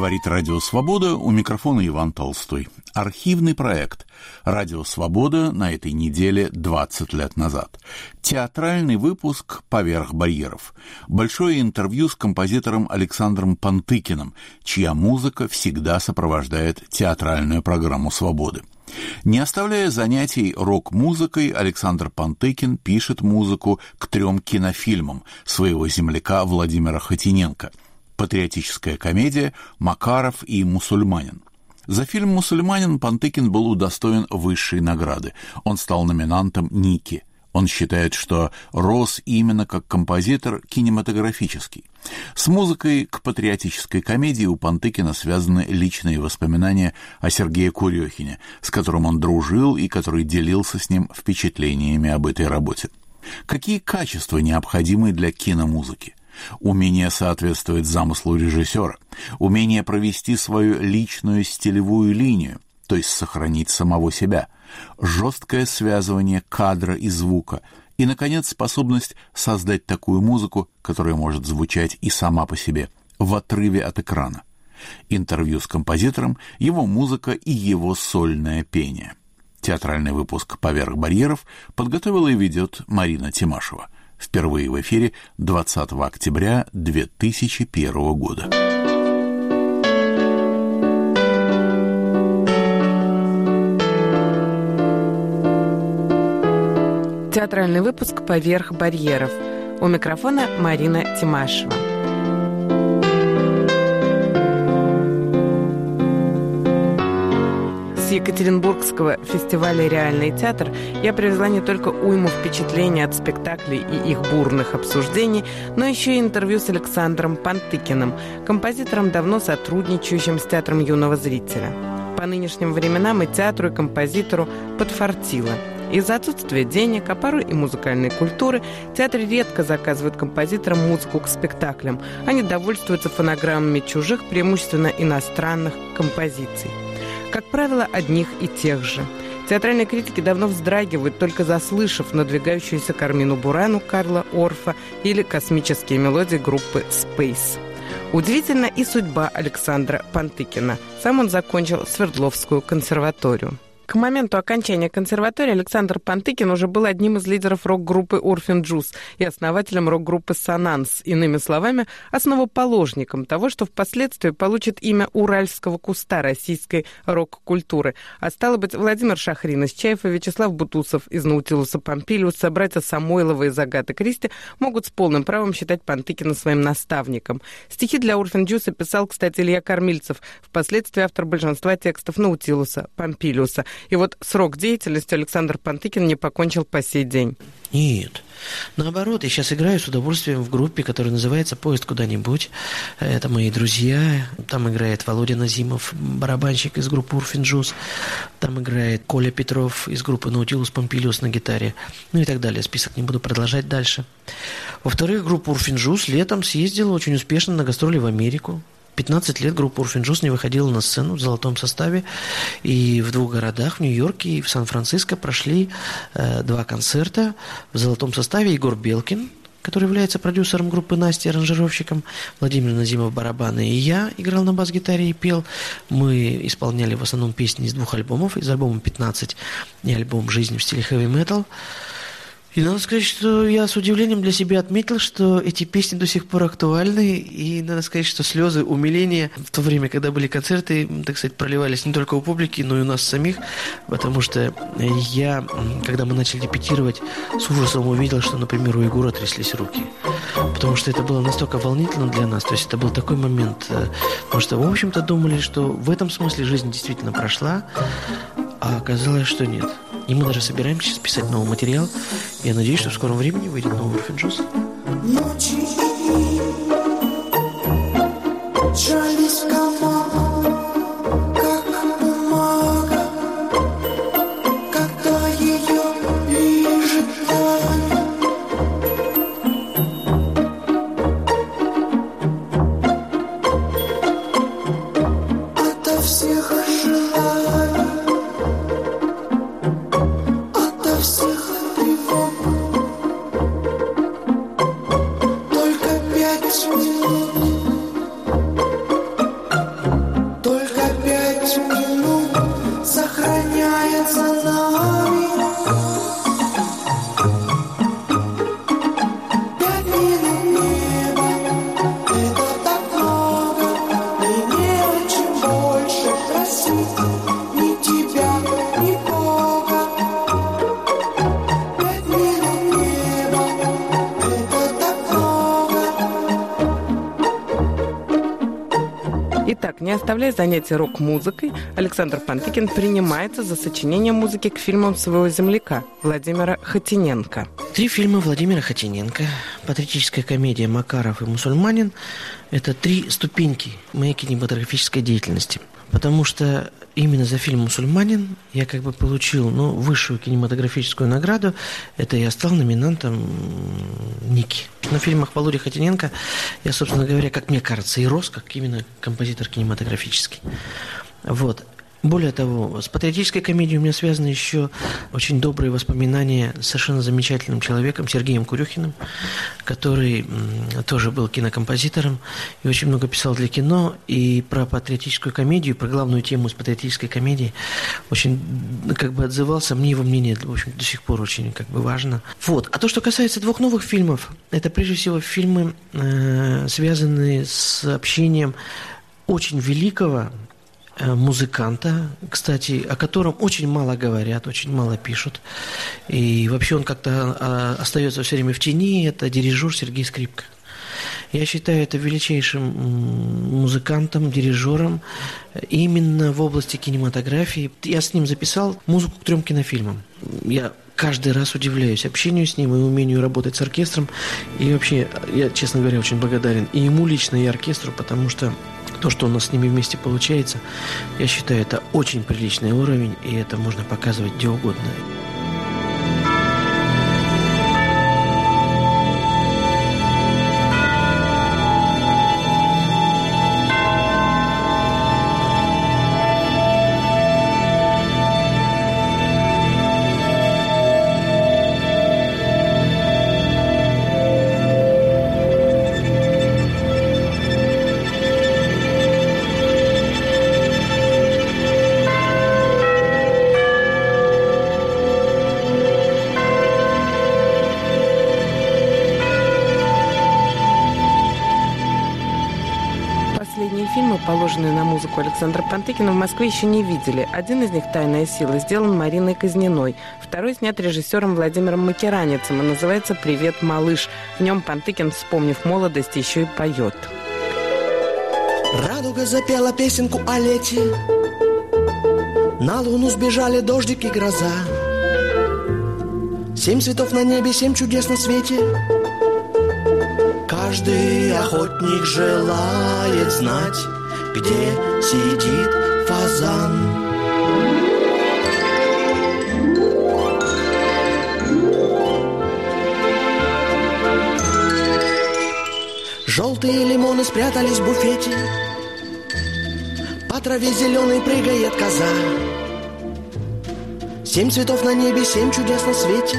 Говорит «Радио Свобода», у микрофона Иван Толстой. Архивный проект «Радио Свобода» на этой неделе 20 лет назад. Театральный выпуск «Поверх барьеров». Большое интервью с композитором Александром Пантыкиным, чья музыка всегда сопровождает театральную программу «Свободы». Не оставляя занятий рок-музыкой, Александр Пантыкин пишет музыку к 3 кинофильмам своего земляка Владимира Хотиненко. Патриотическая комедия «Макаров и мусульманин». За фильм «Мусульманин» Пантыкин был удостоен высшей награды. Он стал номинантом «Ники». Он считает, что рос именно как композитор кинематографический. С музыкой к патриотической комедии у Пантыкина связаны личные воспоминания о Сергее Курехине, с которым он дружил и который делился с ним впечатлениями об этой работе. Какие качества необходимы для киномузыки? Умение соответствовать замыслу режиссера, умение провести свою личную стилевую линию, то есть сохранить самого себя, жесткое связывание кадра и звука и, наконец, способность создать такую музыку, которая может звучать и сама по себе, в отрыве от экрана. Интервью с композитором, его музыка и его сольное пение. Театральный выпуск «Поверх барьеров» подготовила и ведет Марина Тимашева. Впервые в эфире 20 октября 2001 года. Театральный выпуск «Поверх барьеров». У микрофона Марина Тимашева. С Екатеринбургского фестиваля «Реальный театр» я привезла не только уйму впечатлений от спектаклей и их бурных обсуждений, но еще и интервью с Александром Пантыкиным, композитором, давно сотрудничающим с театром юного зрителя. По нынешним временам и театру, и композитору подфартило. Из-за отсутствия денег, а порой и музыкальной культуры, театры редко заказывают композиторам музыку к спектаклям. Они довольствуются фонограммами чужих, преимущественно иностранных композиций. Как правило, одних и тех же. Театральные критики давно вздрагивают, только заслышав надвигающуюся Кармину Бурану Карла Орфа или космические мелодии группы Space. Удивительна и судьба Александра Пантыкина. Сам он закончил Свердловскую консерваторию. К моменту окончания консерватории Александр Пантыкин уже был одним из лидеров рок-группы Orphan Juice и основателем рок-группы Sonance, иными словами, основоположником того, что впоследствии получит имя уральского куста российской рок-культуры. А стало быть, Владимир Шахрин из Чайфа, Вячеслав Бутусов из Наутилуса Помпилиуса, братья Самойловы из Агаты Кристи могут с полным правом считать Пантыкина своим наставником. Стихи для Orphan Juice писал, кстати, Илья Кормильцев, впоследствии автор большинства текстов Наутилуса Помпилиуса. И вот срок деятельности Александр Пантыкин не покончил по сей день. Нет. Наоборот, я сейчас играю с удовольствием в группе, которая называется «Поезд куда-нибудь». Это мои друзья. Там играет Володя Назимов, барабанщик из группы Orphan Juice. Там играет Коля Петров из группы Наутилус Помпилиус на гитаре. Ну и так далее. Список не буду продолжать дальше. Во-вторых, группа Orphan Juice летом съездила очень успешно на гастроли в Америку. 15 лет группа Orphan Juice не выходила на сцену в золотом составе. И в 2 городах, в Нью-Йорке и в Сан-Франциско, прошли 2 концерта в золотом составе. Егор Белкин, который является продюсером группы Настя, аранжировщиком, Владимир Назимов барабаны, и я играл на бас-гитаре и пел. Мы исполняли в основном песни из 2 альбомов, из альбома 15 и альбом «Жизнь в стиле хэви-метал». И надо сказать, что я с удивлением для себя отметил, что эти песни до сих пор актуальны, и надо сказать, что слезы умиления в то время, когда были концерты, так сказать, проливались не только у публики, но и у нас самих, потому что я, когда мы начали репетировать, с ужасом увидел, что, например, у Егора тряслись руки, потому что это было настолько волнительно для нас, то есть это был такой момент, потому что, в общем-то, думали, что в этом смысле жизнь действительно прошла, а оказалось, что нет. И мы даже собираемся сейчас писать новый материал. Я надеюсь, что в скором времени выйдет новый Orphan Juice. Только Не оставляя занятий рок-музыкой, Александр Пантыкин принимается за сочинение музыки к фильмам своего земляка Владимира Хотиненко. 3 фильма Владимира Хотиненко. Патриотическая комедия «Макаров» и «Мусульманин» – это 3 ступеньки моей кинематографической деятельности. Потому что именно за фильм «Мусульманин» я получил высшую кинематографическую награду. Это я стал номинантом Ники. На фильмах Володи Хотиненко я, собственно говоря, как мне кажется, и рос, как именно композитор кинематографический. Вот. Более того, с патриотической комедией у меня связаны еще очень добрые воспоминания с совершенно замечательным человеком Сергеем Курюхиным, который тоже был кинокомпозитором и очень много писал для кино. И про патриотическую комедию, про главную тему из патриотической комедии очень отзывался. Мне его мнение, в общем, до сих пор очень важно. Вот. А то, что касается 2 новых фильмов, это прежде всего фильмы, связанные с общением очень великого музыканта, кстати, о котором очень мало говорят, очень мало пишут. И вообще он как-то остается все время в тени. Это дирижер Сергей Скрипка. Я считаю это величайшим музыкантом, дирижером именно в области кинематографии. Я с ним записал музыку к 3 кинофильмам. Я каждый раз удивляюсь общению с ним и умению работать с оркестром. И вообще, я, честно говоря, очень благодарен и ему лично, и оркестру, потому что то, что у нас с ними вместе получается, я считаю, это очень приличный уровень, и это можно показывать где угодно. Положенные на музыку Александра Пантыкина, в Москве еще не видели. Один из них «Тайная сила» сделан Мариной Казниной. Второй снят режиссером Владимиром Макеранецем и называется «Привет, малыш». В нем Пантыкин, вспомнив молодость, еще и поет. Радуга запела песенку о лете, на луну сбежали дождик и гроза. 7 цветов на небе, 7 чудес на свете. Каждый охотник желает знать, где сидит фазан. Желтые лимоны спрятались в буфете, по траве зеленой прыгает коза. 7 цветов на небе, 7 чудес на свете.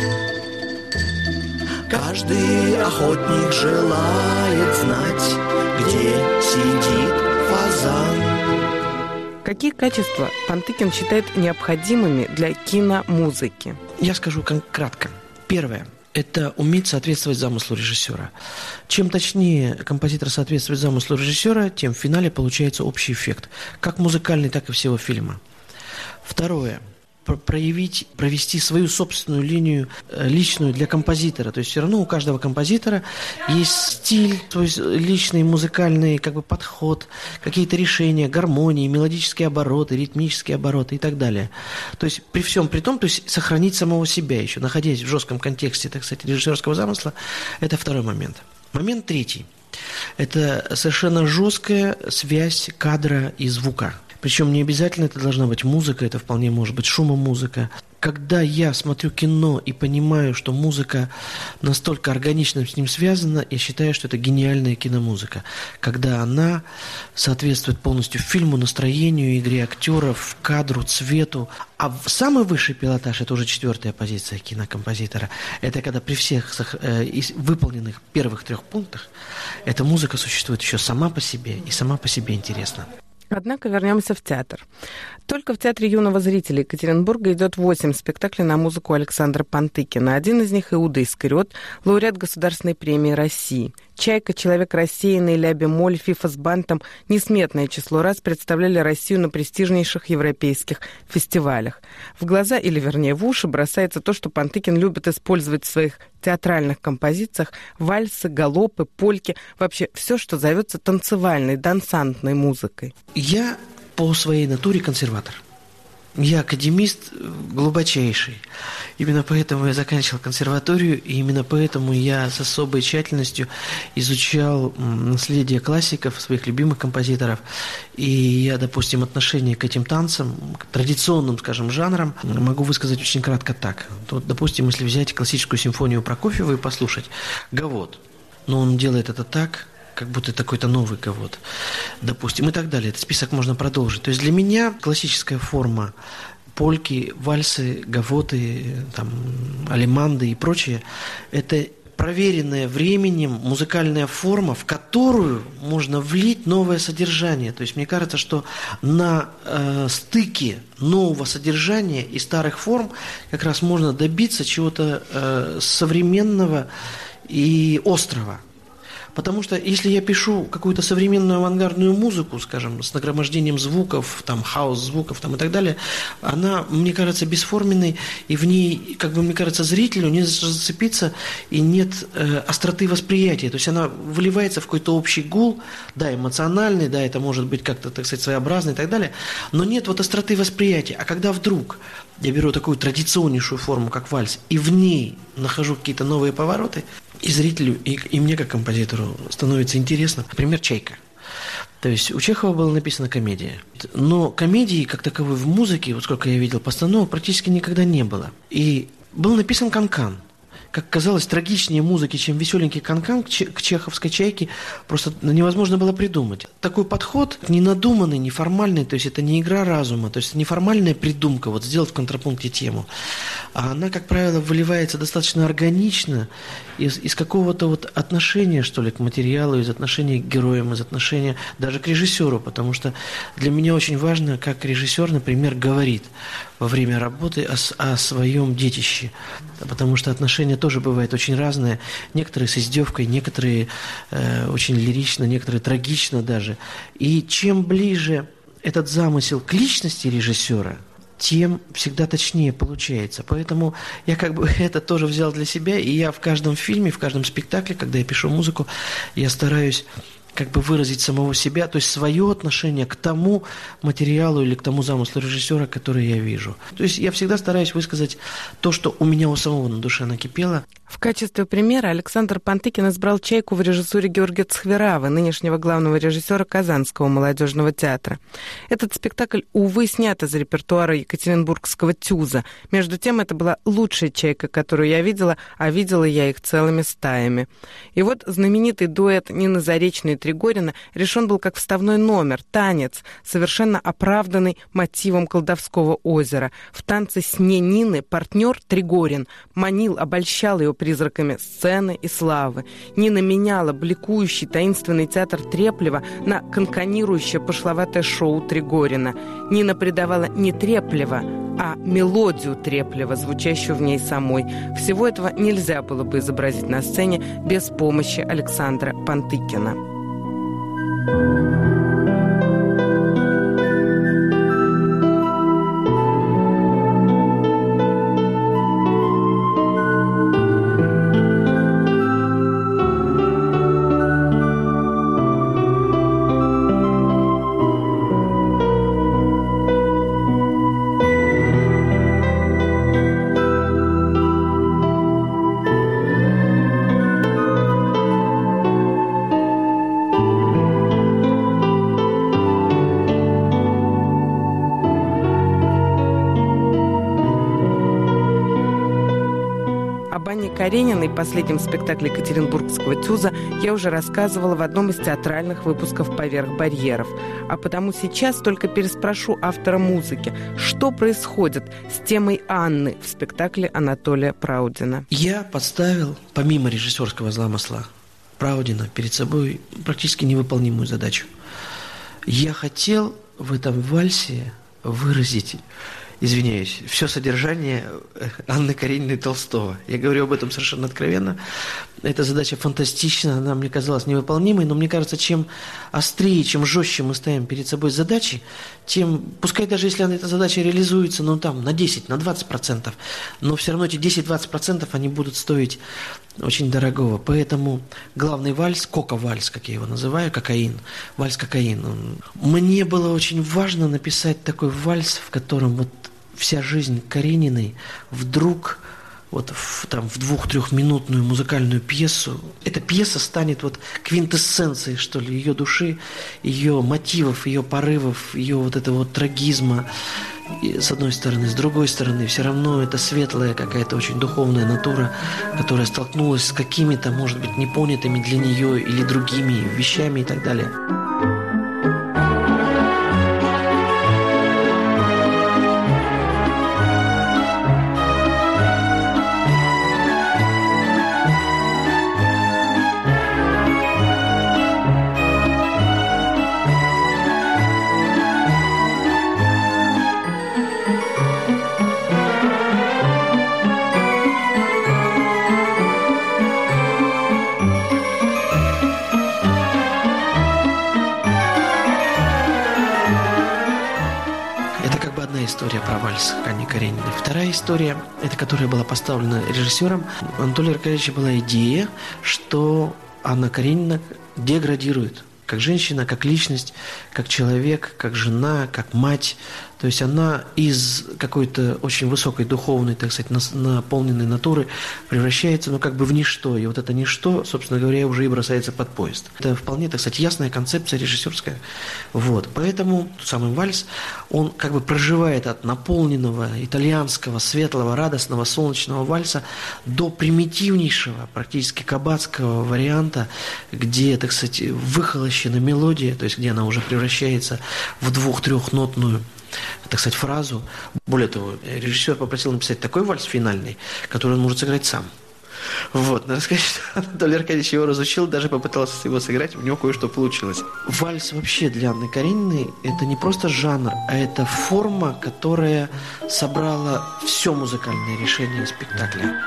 Каждый охотник желает знать, где сидит фазан. Какие качества Пантыкин считает необходимыми для киномузыки? Я скажу кратко. Первое. Это уметь соответствовать замыслу режиссера. Чем точнее композитор соответствует замыслу режиссера, тем в финале получается общий эффект. Как музыкальный, так и всего фильма. Второе. Провести свою собственную линию личную для композитора. То есть все равно у каждого композитора есть стиль, свой личный музыкальный подход, какие-то решения, гармонии, мелодические обороты, ритмические обороты и так далее. То есть при всем при том, то есть сохранить самого себя еще, находясь в жестком контексте, так сказать, режиссерского замысла, это второй момент. Момент третий. Это совершенно жесткая связь кадра и звука. Причем не обязательно это должна быть музыка, это вполне может быть шумомузыка. Когда я смотрю кино и понимаю, что музыка настолько органично с ним связана, я считаю, что это гениальная киномузыка. Когда она соответствует полностью фильму, настроению, игре актеров, кадру, цвету. А самый высший пилотаж, это уже 4-я позиция кинокомпозитора, это когда при всех выполненных первых 3 пунктах эта музыка существует еще сама по себе и сама по себе интересна. Однако вернемся в театр. Только в Театре юного зрителя Екатеринбурга идет 8 спектаклей на музыку Александра Пантыкина. Один из них — «Иуда Искариот», лауреат Государственной премии России. «Чайка», «Человек рассеянный», «Ля бемоль», «Фифа с бантом» несметное число раз представляли Россию на престижнейших европейских фестивалях. В глаза, или вернее в уши, бросается то, что Пантыкин любит использовать в своих театральных композициях: вальсы, галопы, польки, вообще все, что зовется танцевальной, дансантной музыкой. Я по своей натуре консерватор. Я академист глубочайший. Именно поэтому я заканчивал консерваторию, и именно поэтому я с особой тщательностью изучал наследие классиков, своих любимых композиторов. И я, допустим, отношение к этим танцам, к традиционным, скажем, жанрам, могу высказать очень кратко так. Вот, допустим, если взять классическую симфонию Прокофьева и послушать «Гавот», но он делает это так, как будто это какой-то новый гавот, допустим, и так далее. Этот список можно продолжить. То есть для меня классическая форма польки, вальсы, гавоты, там, алеманды и прочее – это проверенная временем музыкальная форма, в которую можно влить новое содержание. То есть мне кажется, что на стыке нового содержания и старых форм как раз можно добиться чего-то современного и острого. Потому что если я пишу какую-то современную авангардную музыку, скажем, с нагромождением звуков, там, хаос-звуков там, и так далее, она, мне кажется, бесформенной, и в ней, как бы, мне кажется, зрителю не зацепиться, и нет остроты восприятия. То есть она выливается в какой-то общий гул, да, эмоциональный, да, это может быть как-то, так сказать, своеобразный и так далее, но нет вот остроты восприятия. А когда вдруг я беру такую традиционнейшую форму, как вальс, и в ней нахожу какие-то новые повороты, и зрителю, и мне как композитору становится интересно. Например, «Чайка». То есть у Чехова была написана комедия. Но комедии, как таковой, в музыке, вот сколько я видел постановок, практически никогда не было. И был написан «Канкан». Как казалось, трагичнее музыки, чем веселенький канкан к чеховской «Чайке», просто невозможно было придумать. Такой подход не надуманный, не формальный, то есть это не игра разума, то есть это не формальная придумка, вот сделать в контрапункте тему, а она, как правило, выливается достаточно органично из какого-то вот отношения, что ли, к материалу, из отношения к героям, из отношения даже к режиссеру, потому что для меня очень важно, как режиссер, например, говорит во время работы о своем детище, потому что отношения тоже бывают очень разные, некоторые с издевкой, некоторые очень лирично, некоторые трагично даже. И чем ближе этот замысел к личности режиссера, тем всегда точнее получается. Поэтому я как бы это тоже взял для себя, и я в каждом фильме, в каждом спектакле, когда я пишу музыку, я стараюсь как бы выразить самого себя, то есть свое отношение к тому материалу или к тому замыслу режиссера, который я вижу. То есть я всегда стараюсь высказать то, что у меня у самого на душе накипело. В качестве примера Александр Пантыкин избрал «Чайку» в режиссуре Георгия Цхверавы, нынешнего главного режиссера Казанского молодежного театра. Этот спектакль, увы, снят из репертуара екатеринбургского ТЮЗа. Между тем, это была лучшая «Чайка», которую я видела, а видела я их целыми стаями. И вот знаменитый дуэт Нины Заречной и Тригорина решен был как вставной номер, танец, совершенно оправданный мотивом колдовского озера. В танце с Нины партнер Тригорин манил, обольщал ее призраками сцены и славы. Нина меняла бликующий таинственный театр Треплева на канканирующее пошловатое шоу Тригорина. Нина придавала не Треплева, а мелодию Треплева, звучащую в ней самой. Всего этого нельзя было бы изобразить на сцене без помощи Александра Пантыкина. Карениной, последнем спектакле Екатеринбургского ТЮЗа, я уже рассказывала в одном из театральных выпусков «Поверх барьеров». А потому сейчас только переспрошу автора музыки, что происходит с темой Анны в спектакле Анатолия Праудина. Я подставил, помимо режиссерского замысла Праудина, перед собой практически невыполнимую задачу. Я хотел в этом вальсе выразить, извиняюсь, все содержание Анны Карениной Толстого. Я говорю об этом совершенно откровенно. Эта задача фантастична, она мне казалась невыполнимой, но мне кажется, чем острее, чем жестче мы ставим перед собой задачи, тем, пускай даже если эта задача реализуется, ну там на 10, на 20%, но все равно эти 10-20% они будут стоить очень дорогого. Поэтому главный вальс, кока-вальс, как я его называю, кокаин, вальс-кокаин. Мне было очень важно написать такой вальс, в котором вот вся жизнь Карениной вдруг вот в 2-3-минутную музыкальную пьесу. Эта пьеса станет вот квинтэссенцией, что ли, ее души, ее мотивов, ее порывов, ее вот этого вот трагизма. И с одной стороны, с другой стороны, все равно это светлая какая-то очень духовная натура, которая столкнулась с какими-то, может быть, непонятыми для нее или другими вещами и так далее. История про вальс Анны Карениной. Вторая история, это которая была поставлена режиссером. У Анатолия Аркадьевича была идея, что Анна Каренина деградирует как женщина, как личность, как человек, как жена, как мать. То есть она из какой-то очень высокой духовной, так сказать, наполненной натуры превращается, ну, как бы в ничто. И вот это ничто, собственно говоря, уже и бросается под поезд. Это вполне, так сказать, ясная концепция режиссерская. Вот. Поэтому тот самый вальс, он как бы проживает от наполненного итальянского, светлого, радостного, солнечного вальса до примитивнейшего, практически кабацкого варианта, где, так сказать, выхолощена мелодия, то есть где она уже превращается в 2-3-нотную, так сказать, фразу. Более того, режиссер попросил написать такой вальс финальный, который он может сыграть сам. Вот, надо сказать, что Анатолий Аркадьевич его разучил, даже попытался его сыграть, у него кое-что получилось. Вальс вообще для Анны Карениной это не просто жанр, а это форма, которая собрала все музыкальное решение спектакля.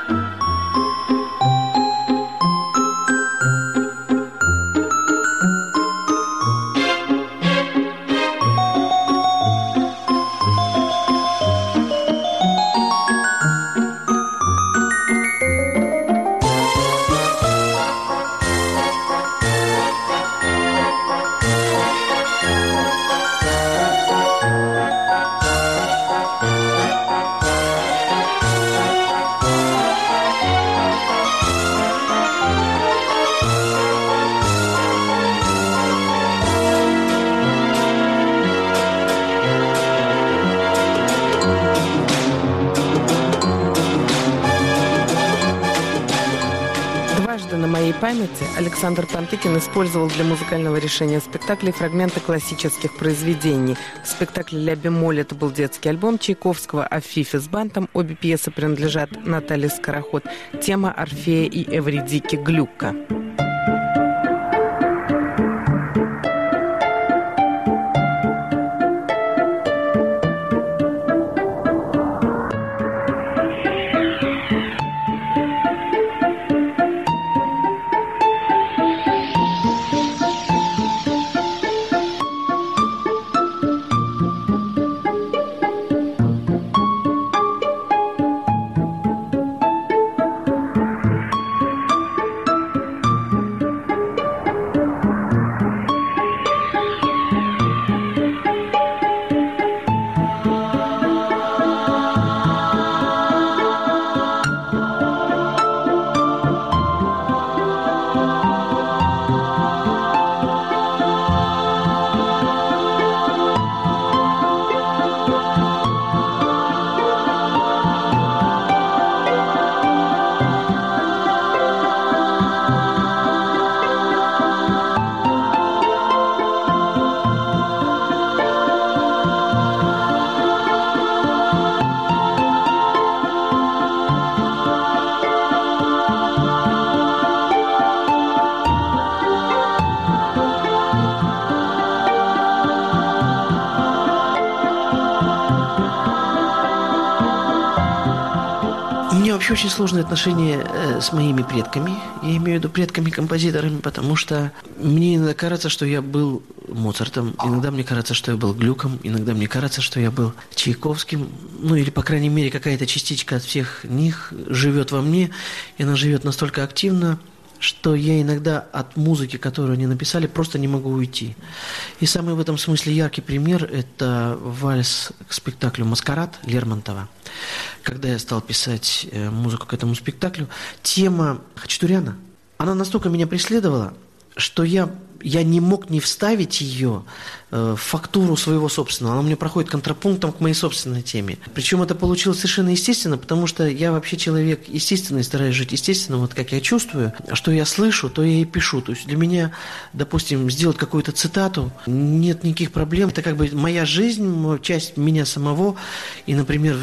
На моей памяти Александр Пантыкин использовал для музыкального решения спектаклей фрагменты классических произведений. В спектакле «Ля бемоль» это был детский альбом Чайковского, а в «Фифе с бантом» обе пьесы принадлежат Наталье Скороход. Тема Орфея и Эвридики Глюка. вообще очень сложные отношения с моими предками. Я имею в виду предками-композиторами, потому что мне иногда кажется, что я был Моцартом, иногда мне кажется, что я был Глюком, иногда мне кажется, что я был Чайковским. Ну, или, по крайней мере, какая-то частичка от всех них живет во мне, и она живет настолько активно, что я иногда от музыки, которую они написали, просто не могу уйти. И самый в этом смысле яркий пример – это вальс к спектаклю «Маскарад» Лермонтова. Когда я стал писать музыку к этому спектаклю, тема Хачатуряна, она настолько меня преследовала, что я не мог не вставить ее в фактуру своего собственного. Она у меня проходит контрапунктом к моей собственной теме. Причем это получилось совершенно естественно, потому что я вообще человек естественный, стараюсь жить естественно, вот как я чувствую. А что я слышу, то я и пишу. То есть для меня, допустим, сделать какую-то цитату, нет никаких проблем. Это как бы моя жизнь, часть меня самого. И, например,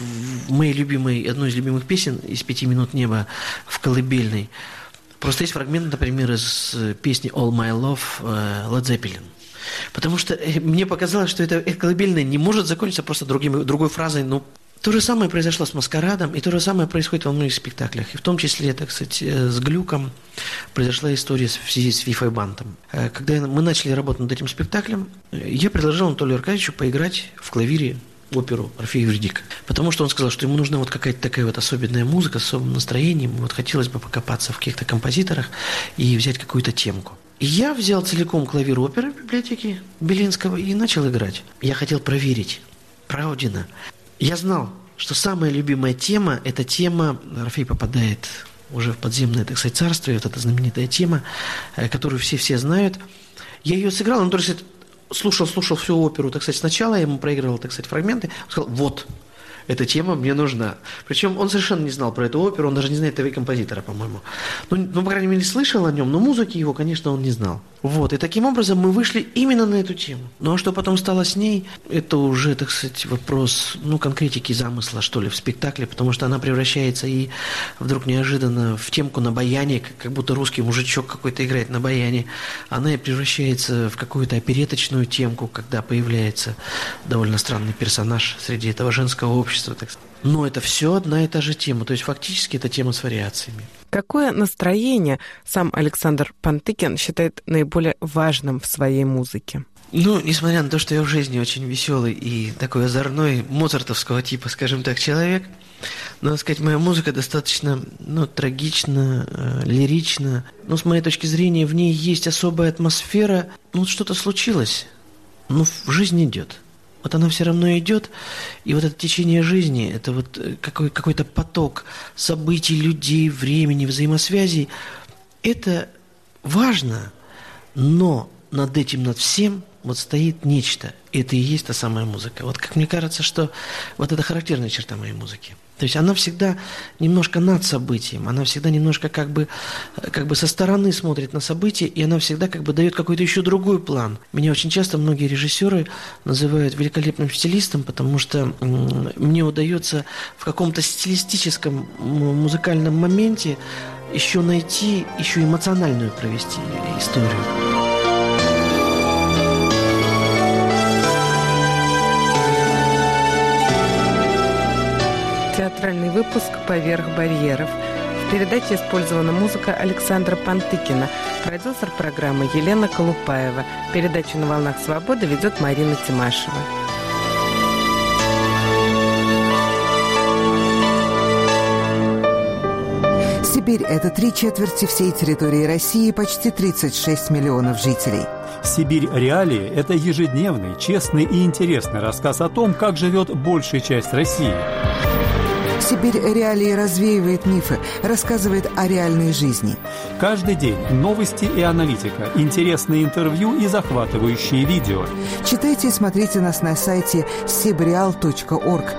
в моей любимой, одной из любимых песен из «5 минут неба» в колыбельной, просто есть фрагмент, например, из песни «All My Love» Led Zeppelin. Потому что мне показалось, что это колыбельная не может закончиться просто другой фразой. Ну, то же самое произошло с «Маскарадом», и то же самое происходит во многих спектаклях. И в том числе, так сказать, с «Глюком» произошла история в связи с Вифой Бантом. Когда мы начали работать над этим спектаклем, я предложил Анатолию Аркадьевичу поиграть в клавире оперу «Орфей и Эвридика». Потому что он сказал, что ему нужна вот какая-то такая вот особенная музыка с особым настроением. Вот хотелось бы покопаться в каких-то композиторах и взять какую-то темку. И я взял целиком клавир оперы в библиотеке Белинского и начал играть. Я хотел проверить, правдино. Я знал, что самая любимая тема – это тема, Орфей попадает уже в подземное, так сказать, царство, и вот эта знаменитая тема, которую все знают. Я ее сыграл, он только слушал всю оперу, так сказать, сначала, я ему проигрывал, так сказать, фрагменты, он сказал, вот, эта тема мне нужна. Причем он совершенно не знал про эту оперу, он даже не знает этого композитора, по-моему. Ну, по крайней мере, слышал о нем, но музыки его, конечно, он не знал. Вот, и таким образом мы вышли именно на эту тему. Ну, а что потом стало с ней, это уже, так сказать, вопрос, конкретики замысла, что ли, в спектакле, потому что она превращается и вдруг неожиданно в темку на баяне, как будто русский мужичок какой-то играет на баяне. Она и превращается в какую-то опереточную темку, когда появляется довольно странный персонаж среди этого женского общества, так сказать. Но это все одна и та же тема, то есть фактически это тема с вариациями. Какое настроение сам Александр Пантыкин считает наиболее важным в своей музыке? Несмотря на то, что я в жизни очень веселый и такой озорной, моцартовского типа, скажем так, человек, надо сказать, моя музыка достаточно, трагична, лирична. Но с моей точки зрения в ней есть особая атмосфера. Что-то случилось, в жизнь идет. Вот она все равно идет, и вот это течение жизни, это вот какой-то поток событий, людей, времени, взаимосвязей, это важно, но над этим, над всем вот стоит нечто. Это и есть та самая музыка. Вот как мне кажется, что вот это характерная черта моей музыки. То есть она всегда немножко над событием, она всегда немножко как бы со стороны смотрит на события, и она всегда дает какой-то еще другой план. Меня очень часто многие режиссеры называют великолепным стилистом, потому что мне удается в каком-то стилистическом музыкальном моменте еще найти, еще эмоциональную провести историю. Театральный выпуск «Поверх барьеров». В передаче использована музыка Александра Пантыкина, продюсер программы Елена Колупаева. Передачу «На волнах свободы» ведет Марина Тимашева. Сибирь – это 3/4 всей территории России, почти 36 миллионов жителей. «Сибирь. Реалии» – это ежедневный, честный и интересный рассказ о том, как живет большая часть России. «Сибирь. Реалии» развеивает мифы, рассказывает о реальной жизни. Каждый день новости и аналитика, интересные интервью и захватывающие видео. Читайте и смотрите нас на сайте sibreal.org.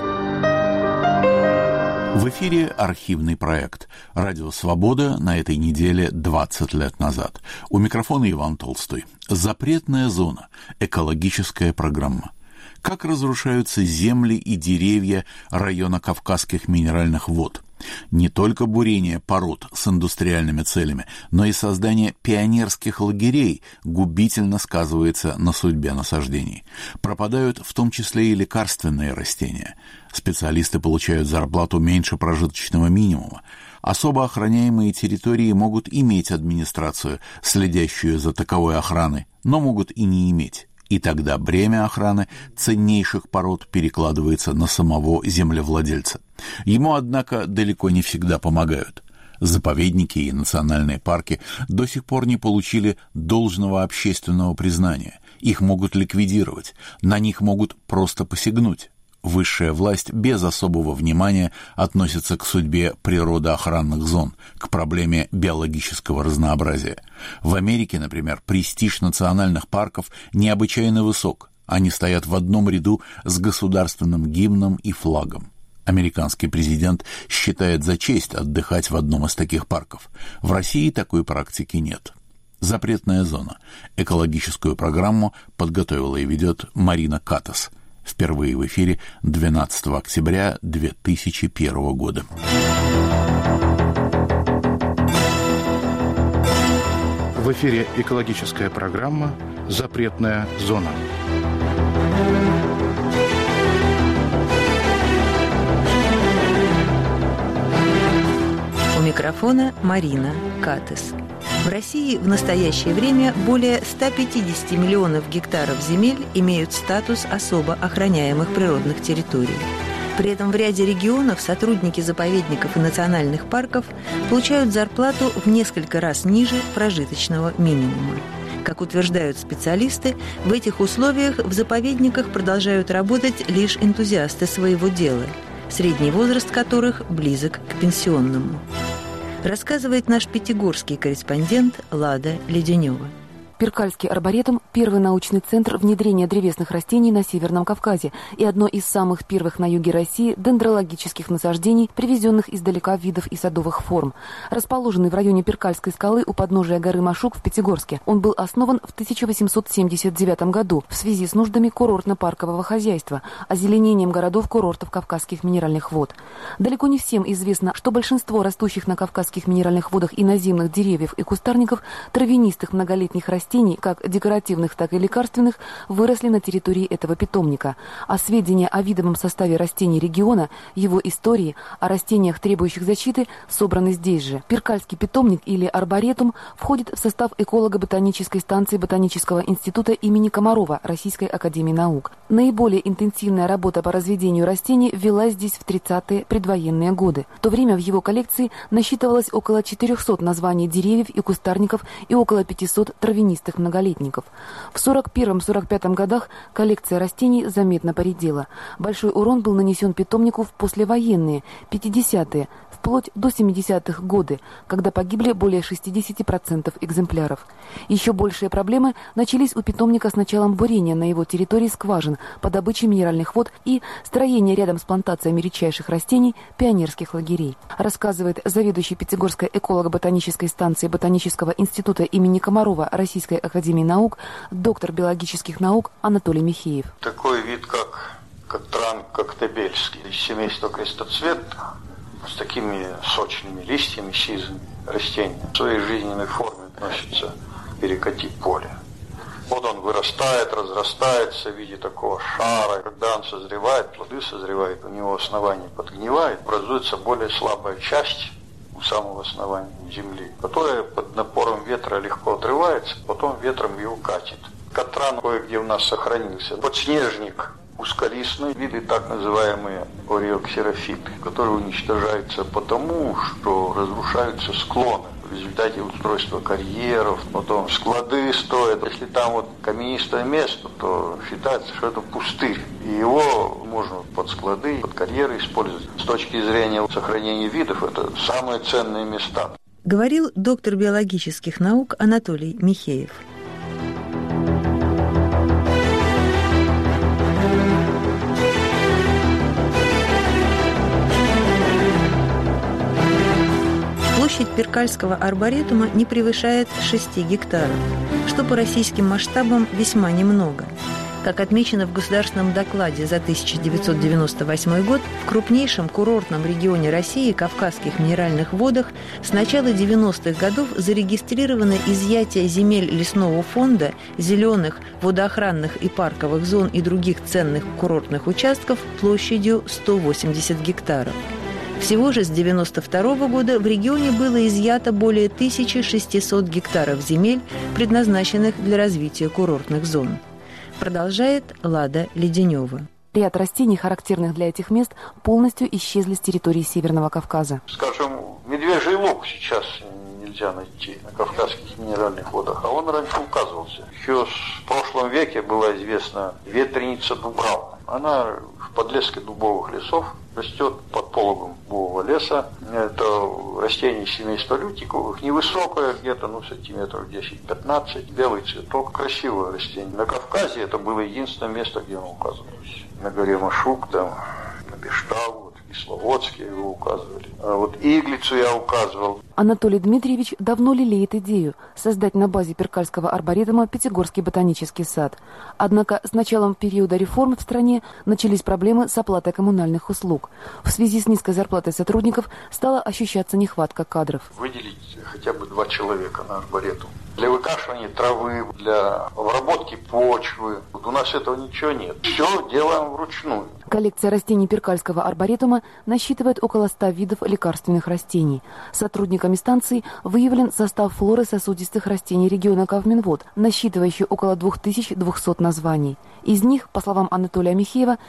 В эфире архивный проект «Радио Свобода» на этой неделе 20 лет назад. У микрофона Иван Толстой. Запретная зона. Экологическая программа. Как разрушаются земли и деревья района Кавказских минеральных вод. Не только бурение пород с индустриальными целями, но и создание пионерских лагерей губительно сказывается на судьбе насаждений. Пропадают в том числе и лекарственные растения. Специалисты получают зарплату меньше прожиточного минимума. Особо охраняемые территории могут иметь администрацию, следящую за таковой охраной, но могут и не иметь. И тогда бремя охраны ценнейших пород перекладывается на самого землевладельца. Ему, однако, далеко не всегда помогают. Заповедники и национальные парки до сих пор не получили должного общественного признания. Их могут ликвидировать, на них могут просто посягнуть. Высшая власть без особого внимания относится к судьбе природоохранных зон, к проблеме биологического разнообразия. В Америке, например, престиж национальных парков необычайно высок. Они стоят в одном ряду с государственным гимном и флагом. Американский президент считает за честь отдыхать в одном из таких парков. В России такой практики нет. Запретная зона. Экологическую программу подготовила и ведет Марина Катас. Впервые в эфире 12 октября 2001 года. В эфире экологическая программа «Запретная зона». У микрофона Марина Катас. В России в настоящее время более 150 миллионов гектаров земель имеют статус особо охраняемых природных территорий. При этом в ряде регионов сотрудники заповедников и национальных парков получают зарплату в несколько раз ниже прожиточного минимума. Как утверждают специалисты, в этих условиях в заповедниках продолжают работать лишь энтузиасты своего дела, средний возраст которых близок к пенсионному. Рассказывает наш пятигорский корреспондент Лада Леденева. Перкальский арборетум – первый научный центр внедрения древесных растений на Северном Кавказе и одно из самых первых на юге России дендрологических насаждений, привезенных издалека видов и садовых форм. Расположенный в районе Перкальской скалы у подножия горы Машук в Пятигорске, он был основан в 1879 году в связи с нуждами курортно-паркового хозяйства, озеленением городов-курортов Кавказских минеральных вод. Далеко не всем известно, что большинство растущих на Кавказских минеральных водах иноземных деревьев и кустарников, травянистых многолетних растений, как декоративных, так и лекарственных, выросли на территории этого питомника. А сведения о видовом составе растений региона, его истории, о растениях, требующих защиты, собраны здесь же. Перкальский питомник или арборетум входит в состав эколого-ботанической станции Ботанического института имени Комарова Российской академии наук. Наиболее интенсивная работа по разведению растений велась здесь в 30-е предвоенные годы. В то время в его коллекции насчитывалось около 400 названий деревьев и кустарников и около 500 травянистых многолетников. В 1941-1945 годах коллекция растений заметно поредела. Большой урон был нанесен питомнику в послевоенные, 50-е, вплоть до 70-х годы, когда погибли более 60% экземпляров. Еще большие проблемы начались у питомника с началом бурения на его территории скважин по добыче минеральных вод и строения рядом с плантациями редчайших растений пионерских лагерей. Рассказывает заведующий Пятигорской эколого-ботанической станции Ботанического института имени Комарова Российской академии наук, доктор биологических наук Анатолий Михеев. Такой вид, как Катран коктебельский, из семейства крестоцветных, с такими сочными листьями, сизыми растения, в своей жизненной форме относится к перекати поле. Вот он вырастает, разрастается в виде такого шара. Когда он созревает, плоды созревают, у него основание подгнивает, образуется более слабая часть у самого основания земли, которая под напором ветра легко отрывается, потом ветром его катит. Катран кое-где у нас сохранился. Подснежник узколистный, виды так называемые ореоксерофиты, которые уничтожаются потому, что разрушаются склоны. В результате устройства карьеров, потом склады стоят. Если там вот каменистое место, то считается, что это пустырь. И его можно под склады, под карьеры использовать. С точки зрения сохранения видов, это самые ценные места. Говорил доктор биологических наук Анатолий Михеев. Площадь Перкальского арборетума не превышает 6 гектаров, что по российским масштабам весьма немного. Как отмечено в государственном докладе за 1998 год, в крупнейшем курортном регионе России, Кавказских минеральных водах, с начала 90-х годов зарегистрировано изъятие земель лесного фонда, зеленых, водоохранных и парковых зон и других ценных курортных участков площадью 180 гектаров. Всего же с 1992 года в регионе было изъято более 1600 гектаров земель, предназначенных для развития курортных зон. Продолжает Лада Леденева. Ряд растений, характерных для этих мест, полностью исчезли с территории Северного Кавказа. Скажем, медвежий луг сейчас нельзя найти на Кавказских минеральных водах, а он раньше указывался. Еще в прошлом веке была известна ветреница дубравна. Она в подлеске дубовых лесов растет под пологом дубового леса. Это растение семейства лютиковых, невысокое, где-то сантиметров 10-15, белый цветок, красивое растение. На Кавказе это было единственное место, где оно указывалось. На горе Машук, там, на Бештаву, в Кисловодске его указывали. А вот иглицу я указывал. Анатолий Дмитриевич давно лелеет идею создать на базе Перкальского арборитума Пятигорский ботанический сад. Однако с началом периода реформ в стране начались проблемы с оплатой коммунальных услуг. В связи с низкой зарплатой сотрудников стала ощущаться нехватка кадров. Выделить хотя бы 2 человека на арборитум. Для выкашивания травы, для обработки почвы. Вот у нас этого ничего нет. Все делаем вручную. Коллекция растений Перкальского арборитума насчитывает около 100 видов лекарственных растений. Сотрудниками станции выявлен состав флоры сосудистых растений региона Кавминвод, насчитывающий около 2200 названий. Из них, по словам Анатолия Михеева,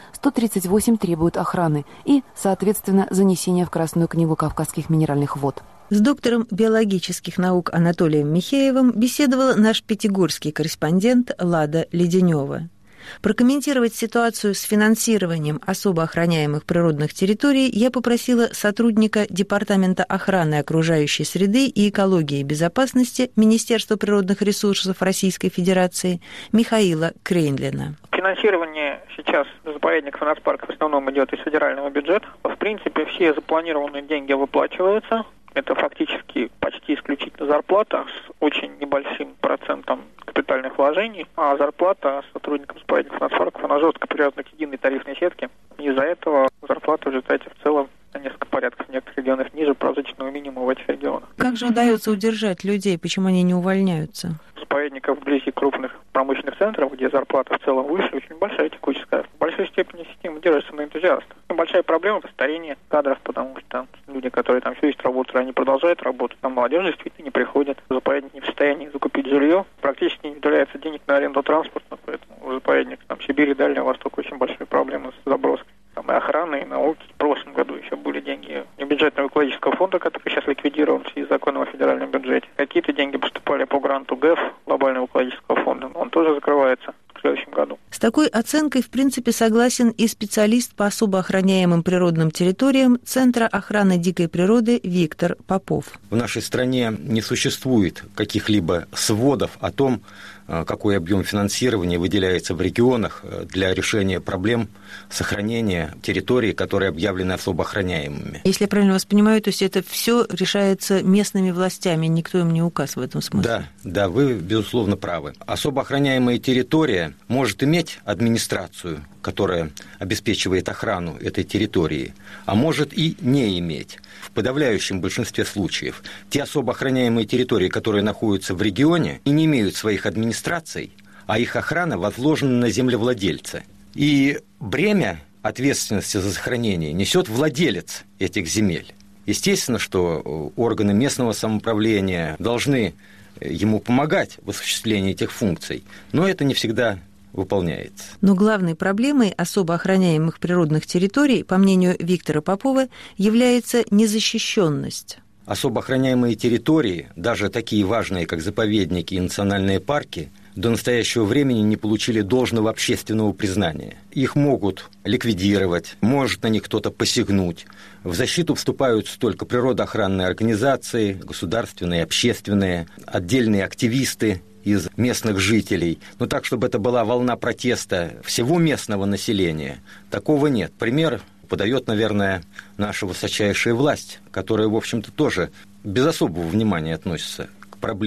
138 требуют охраны и, соответственно, занесения в Красную книгу Кавказских минеральных вод. С доктором биологических наук Анатолием Михеевым беседовал наш пятигорский корреспондент Лада Леденева. Прокомментировать ситуацию с финансированием особо охраняемых природных территорий я попросила сотрудника Департамента охраны окружающей среды и экологии и безопасности Министерства природных ресурсов Российской Федерации Михаила Крейнлина. Финансирование сейчас заповедников и нацпарков в основном идет из федерального бюджета. В принципе, все запланированные деньги выплачиваются. Это фактически почти исключительно зарплата с очень небольшим процентом капитальных вложений, а зарплата сотрудникам заповедников нацпарков, она жестко привязана к единой тарифной сетке. Из-за этого зарплата в результате в целом на несколько порядков в некоторых регионах ниже прожиточного минимума в этих регионах. Как же удается удержать людей? Почему они не увольняются? Заповедников вблизи крупных промышленных центров, где зарплата в целом выше, очень большая текучесть. В большой степени система держится на энтузиастах. Большая проблема — это старение кадров, потому что там люди, которые там все есть работают, они продолжают работать. Там молодежь действительно не приходит. Заповедник не в состоянии закупить жилье. Практически не выделяется денег на аренду транспорта, поэтому у заповедников там Сибирь и Дальний Восток очень большие проблемы с заброской. Там и охраны, и науки. В прошлом году еще были деньги бюджетного экологического фонда, который сейчас ликвидирован в связи с законом о федеральном бюджете. Какие-то деньги поступали по гранту ГЭФ, глобального экологического фонда, но он тоже закрывается в следующем году. С такой оценкой, в принципе, согласен и специалист по особо охраняемым природным территориям Центра охраны дикой природы Виктор Попов. В нашей стране не существует каких-либо сводов о том, какой объем финансирования выделяется в регионах для решения проблем сохранения территорий, которые объявлены особо охраняемыми. Если я правильно вас понимаю, то есть это все решается местными властями, никто им не указ в этом смысле? Да, вы, безусловно, правы. Особо охраняемая территория может иметь администрацию, которая обеспечивает охрану этой территории, а может и не иметь. В подавляющем большинстве случаев те особо охраняемые территории, которые находятся в регионе и не имеют своих администраций, а их охрана возложена на землевладельца. И бремя ответственности за сохранение несет владелец этих земель. Естественно, что органы местного самоуправления должны ему помогать в осуществлении этих функций, но это не всегда выполняется. Но главной проблемой особо охраняемых природных территорий, по мнению Виктора Попова, является незащищенность. Особо охраняемые территории, даже такие важные, как заповедники и национальные парки, до настоящего времени не получили должного общественного признания. Их могут ликвидировать, может на них кто-то посягнуть. В защиту вступают только природоохранные организации, государственные, общественные, отдельные активисты из местных жителей. Но так, чтобы это была волна протеста всего местного населения, такого нет. Пример подает, наверное, наша высочайшая власть, которая, в общем-то, тоже без особого внимания относится к проблеме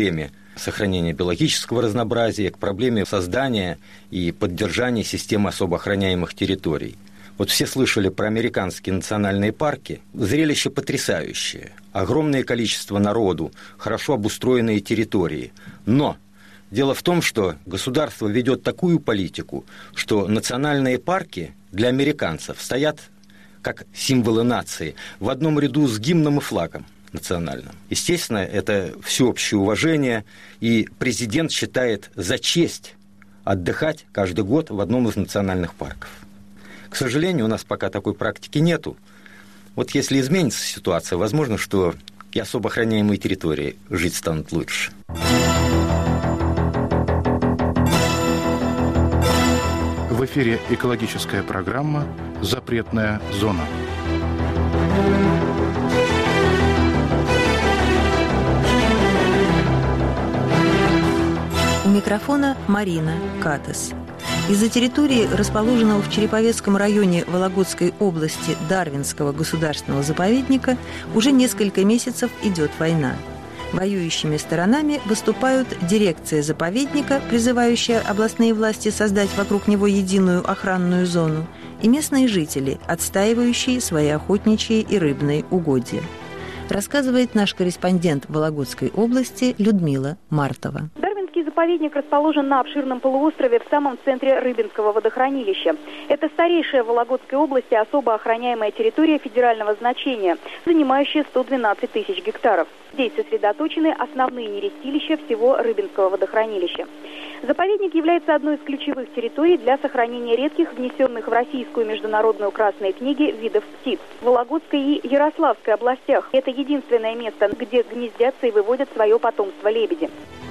сохранения биологического разнообразия, к проблеме создания и поддержания системы особо охраняемых территорий. Вот все слышали про американские национальные парки. Зрелище потрясающее. Огромное количество народу, хорошо обустроенные территории. Но дело в том, что государство ведет такую политику, что национальные парки для американцев стоят как символы нации в одном ряду с гимном и флагом национальным. Естественно, это всеобщее уважение, и президент считает за честь отдыхать каждый год в одном из национальных парков. К сожалению, у нас пока такой практики нету. Вот если изменится ситуация, возможно, что и особо охраняемые территории жить станут лучше. В эфире экологическая программа «Запретная зона». У микрофона Марина Катес. Из-за территории, расположенного в Череповецком районе Вологодской области Дарвинского государственного заповедника, уже несколько месяцев идет война. Воюющими сторонами выступают дирекция заповедника, призывающая областные власти создать вокруг него единую охранную зону, и местные жители, отстаивающие свои охотничьи и рыбные угодья. Рассказывает наш корреспондент Вологодской области Людмила Мартова. Заповедник расположен на обширном полуострове в самом центре Рыбинского водохранилища. Это старейшая в Вологодской области особо охраняемая территория федерального значения, занимающая 112 тысяч гектаров. Здесь сосредоточены основные нерестилища всего Рыбинского водохранилища. Заповедник является одной из ключевых территорий для сохранения редких, внесенных в Российскую международную красную книгу видов птиц. В Вологодской и Ярославской областях это единственное место, где гнездятся и выводят свое потомство лебеди.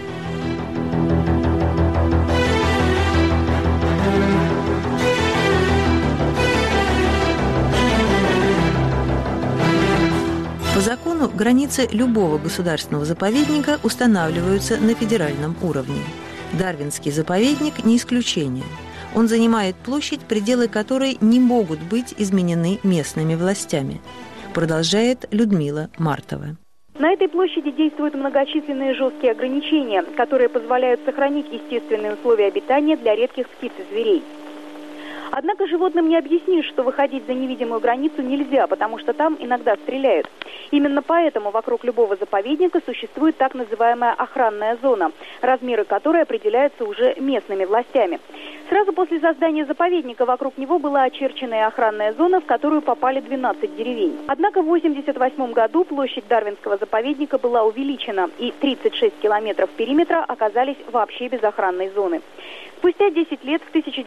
По закону границы любого государственного заповедника устанавливаются на федеральном уровне. Дарвинский заповедник не исключение. Он занимает площадь, пределы которой не могут быть изменены местными властями, продолжает Людмила Мартова. На этой площади действуют многочисленные жесткие ограничения, которые позволяют сохранить естественные условия обитания для редких птиц и зверей. Однако животным не объяснишь, что выходить за невидимую границу нельзя, потому что там иногда стреляют. Именно поэтому вокруг любого заповедника существует так называемая охранная зона, размеры которой определяются уже местными властями. Сразу после создания заповедника вокруг него была очерчена и охранная зона, в которую попали 12 деревень. Однако в 1988 году площадь Дарвинского заповедника была увеличена, и 36 километров периметра оказались вообще без охранной зоны. Спустя 10 лет, в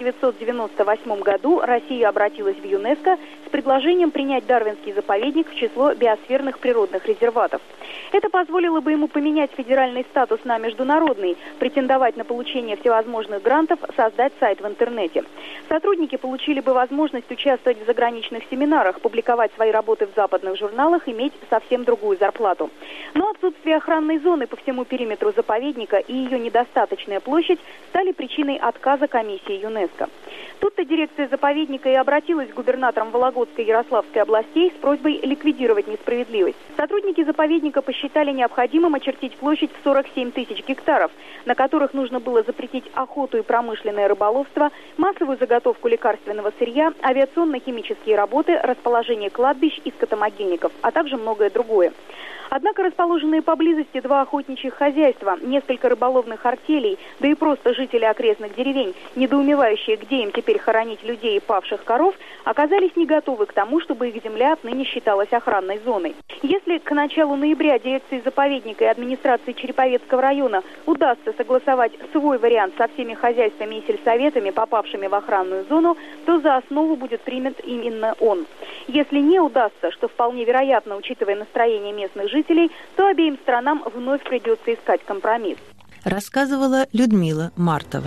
1998 году, Россия обратилась в ЮНЕСКО с предложением принять Дарвинский заповедник в число биосферных природных резерватов. Это позволило бы ему поменять федеральный статус на международный, претендовать на получение всевозможных грантов, создать сайт в интернете. Сотрудники получили бы возможность участвовать в заграничных семинарах, публиковать свои работы в западных журналах, иметь совсем другую зарплату. Но отсутствие охранной зоны по всему периметру заповедника и ее недостаточная площадь стали причиной отказа комиссии ЮНЕСКО. Тут-то дирекция заповедника и обратилась к губернаторам Вологодской и Ярославской областей с просьбой ликвидировать несправедливость. Сотрудники заповедника посчитали необходимым очертить площадь в 47 тысяч гектаров, на которых нужно было запретить охоту и промышленное рыболовство, массовую заготовку лекарственного сырья, авиационно-химические работы, расположение кладбищ и скотомогильников, а также многое другое. Однако расположенные поблизости два охотничьих хозяйства, несколько рыболовных артелей, да и просто жители окрестных деревень, недоумевающие, где им теперь хоронить людей и павших коров, оказались не готовы к тому, чтобы их земля отныне считалась охранной зоной. Если к началу ноября дирекции заповедника и администрации Череповецкого района удастся согласовать свой вариант со всеми хозяйствами и сельсоветами, попавшими в охранную зону, то за основу будет принят именно он. Если не удастся, что вполне вероятно, учитывая настроение местных жителей, то обеим сторонам вновь придется искать компромисс. Рассказывала Людмила Мартова.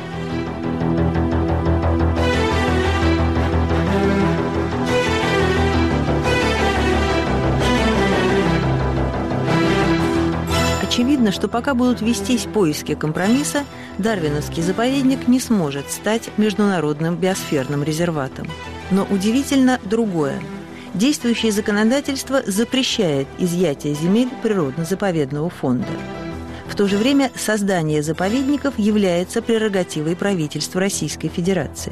Очевидно, что пока будут вестись поиски компромисса, Дарвиновский заповедник не сможет стать международным биосферным резерватом. Но удивительно другое. Действующее законодательство запрещает изъятие земель природно-заповедного фонда. В то же время создание заповедников является прерогативой правительства Российской Федерации.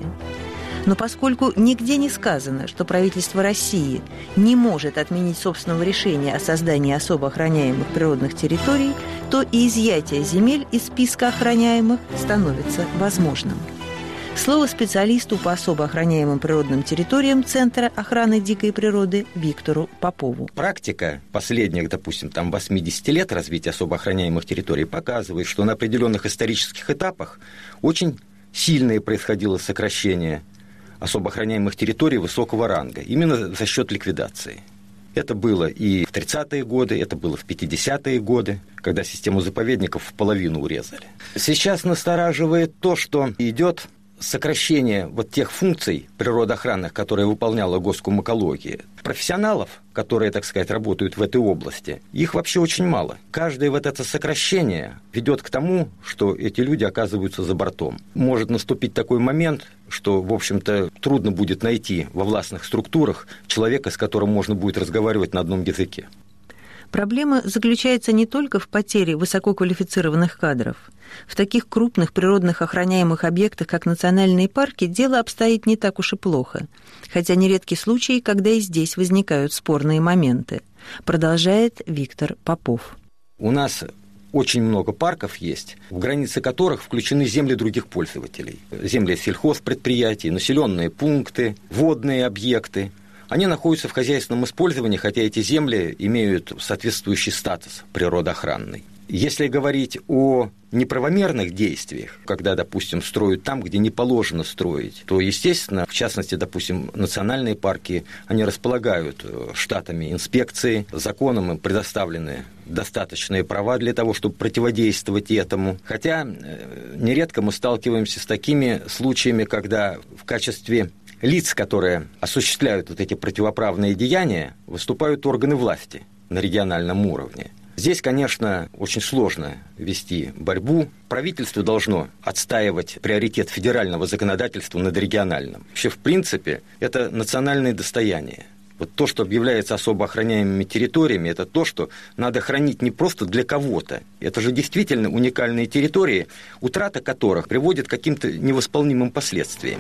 Но поскольку нигде не сказано, что правительство России не может отменить собственного решения о создании особо охраняемых природных территорий, то и изъятие земель из списка охраняемых становится возможным. Слово специалисту по особо охраняемым природным территориям Центра охраны дикой природы Виктору Попову. Практика последних, допустим, 80 лет развития особо охраняемых территорий показывает, что на определенных исторических этапах очень сильное происходило сокращение особо охраняемых территорий высокого ранга, именно за счет ликвидации. Это было и в 30-е годы, это было в 50-е годы, когда систему заповедников в половину урезали. Сейчас настораживает то, что идет сокращение тех функций природоохранных, которые выполняла Госкомэкология. Профессионалов, которые, так сказать, работают в этой области, их вообще очень мало. Каждое это сокращение ведет к тому, что эти люди оказываются за бортом. Может наступить такой момент, что, в общем-то, трудно будет найти во властных структурах человека, с которым можно будет разговаривать на одном языке. Проблема заключается не только в потере высококвалифицированных кадров. В таких крупных природных охраняемых объектах, как национальные парки, дело обстоит не так уж и плохо, хотя нередки случаи, когда и здесь возникают спорные моменты, продолжает Виктор Попов. У нас очень много парков есть, в границы которых включены земли других пользователей. Земли сельхозпредприятий, населенные пункты, водные объекты. Они находятся в хозяйственном использовании, хотя эти земли имеют соответствующий статус природоохранный. Если говорить о неправомерных действиях, когда, допустим, строят там, где не положено строить, то, естественно, в частности, допустим, национальные парки, они располагают штатами инспекции, законом им предоставлены достаточные права для того, чтобы противодействовать этому. Хотя нередко мы сталкиваемся с такими случаями, когда в качестве лиц, которые осуществляют эти противоправные деяния, выступают органы власти на региональном уровне. Здесь, конечно, очень сложно вести борьбу. Правительство должно отстаивать приоритет федерального законодательства над региональным. Вообще, в принципе, это национальное достояние. То, что объявляется особо охраняемыми территориями, это то, что надо хранить не просто для кого-то. Это же действительно уникальные территории, утрата которых приводит к каким-то невосполнимым последствиям.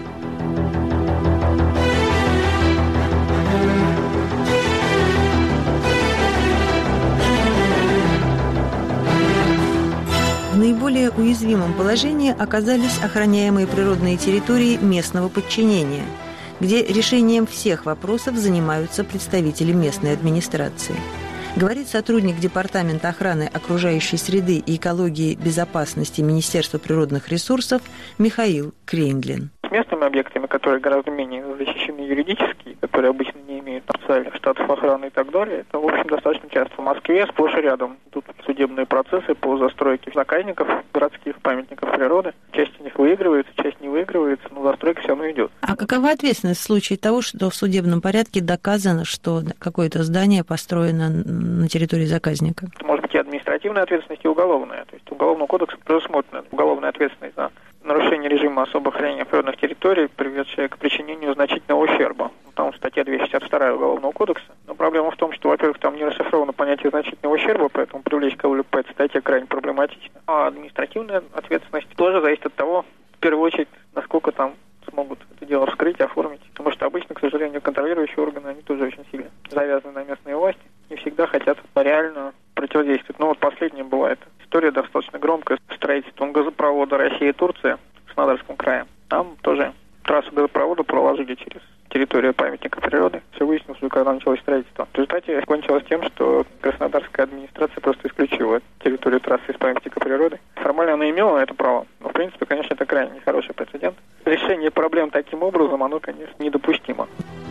В наиболее уязвимом положении оказались охраняемые природные территории местного подчинения, где решением всех вопросов занимаются представители местной администрации. Говорит сотрудник Департамента охраны окружающей среды и экологии безопасности Министерства природных ресурсов Михаил Крейндлин. С местными объектами, которые гораздо менее защищены юридически, которые обычно не имеют специальных штатов охраны и так далее, это, в общем, достаточно часто. В Москве сплошь и рядом идут судебные процессы по застройке заказников городских памятников природы. Часть из них выигрывается, часть не выигрывается, но застройка все равно идет. А какова ответственность в случае того, что в судебном порядке доказано, что какое-то здание построено на территории заказника? Это может быть и административная ответственность, и уголовная. То есть Уголовный кодекс предусмотрена уголовная ответственность за нарушение режима особого охранения природных территорий, приведшее к причинению значительного ущерба. Там статья 262 Уголовного кодекса. Но проблема в том, что, во-первых, там не расшифровано понятие значительного ущерба, поэтому привлечь кого-либо по этой статье крайне проблематично. А административная ответственность тоже зависит от того, в первую очередь, насколько там смогут это дело вскрыть, оформить. Потому что обычно, к сожалению, контролирующие органы, они тоже очень сильно завязаны на местные власти. Не всегда хотят реально противодействовать. Но последняя была эта история достаточно громкая. Строительством газопровода Россия и Турция в Краснодарском крае. Там тоже трассу газопровода проложили через территорию памятника природы. Все выяснилось, что когда началось строительство. В результате кончилось тем, что Краснодарская администрация просто исключила территорию трассы из памятника природы. Формально она имела на это право, но в принципе, конечно, это крайне нехороший прецедент. Решение проблем таким образом, оно, конечно, недопустимо.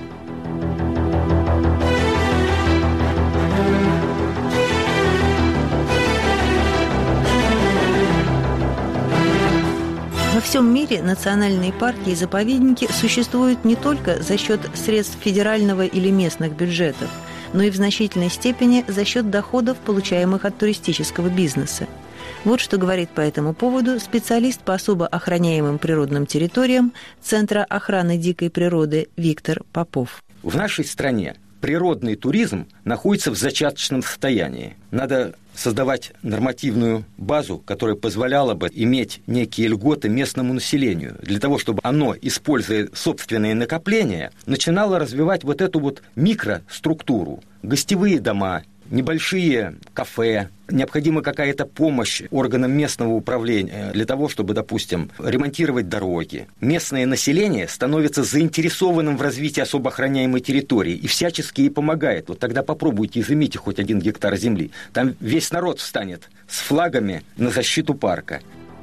Во всем мире национальные парки и заповедники существуют не только за счет средств федерального или местных бюджетов, но и в значительной степени за счет доходов, получаемых от туристического бизнеса. Вот что говорит по этому поводу специалист по особо охраняемым природным территориям Центра охраны дикой природы Виктор Попов. В нашей стране природный туризм находится в зачаточном состоянии. Надо создавать нормативную базу, которая позволяла бы иметь некие льготы местному населению, для того, чтобы оно, используя собственные накопления, начинало развивать вот эту вот микроструктуру, гостевые дома, небольшие кафе. Необходима какая-то помощь органам местного управления для того, чтобы, допустим, ремонтировать дороги. Местное население становится заинтересованным в развитии особо охраняемой территории и всячески ей помогает. Вот тогда попробуйте изымите хоть 1 гектар земли. Там весь народ встанет с флагами на защиту парка.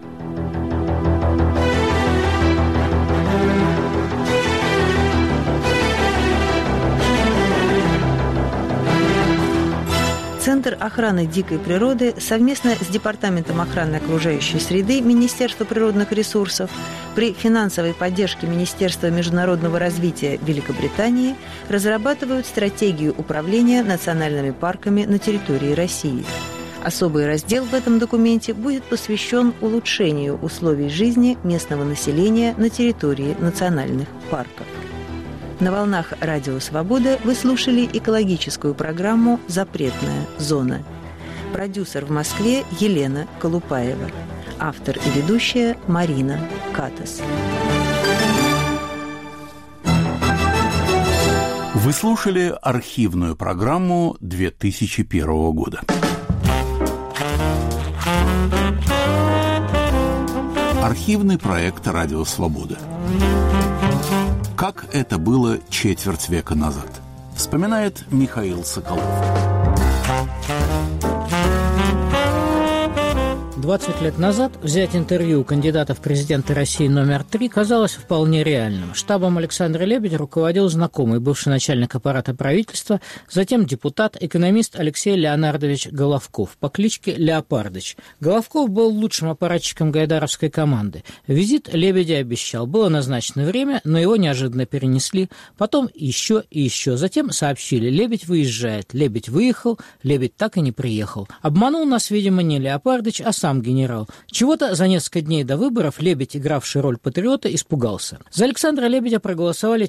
Центр охраны дикой природы совместно с Департаментом охраны окружающей среды Министерства природных ресурсов при финансовой поддержке Министерства международного развития Великобритании разрабатывают стратегию управления национальными парками на территории России. Особый раздел в этом документе будет посвящен улучшению условий жизни местного населения на территории национальных парков. На волнах Радио Свобода вы слушали экологическую программу «Запретная зона». Продюсер в Москве Елена Колупаева. Автор и ведущая Марина Катес. Вы слушали архивную программу 2001 года. Архивный проект «Радио Свобода». Как это было четверть века назад, вспоминает Михаил Соколов. 20 лет назад взять интервью у кандидата в президенты России номер 3 казалось вполне реальным. Штабом Александра Лебедя руководил знакомый, бывший начальник аппарата правительства, затем депутат, экономист Алексей Леонардович Головков по кличке Леопардыч. Головков был лучшим аппаратчиком гайдаровской команды. Визит Лебедя обещал. Было назначено время, но его неожиданно перенесли. Потом еще и еще. Затем сообщили: Лебедь выезжает. Лебедь выехал, Лебедь так и не приехал. Обманул нас, видимо, не Леопардыч, а сам генерал. Чего-то за несколько дней до выборов Лебедь, игравший роль патриота, испугался. За Александра Лебедя проголосовали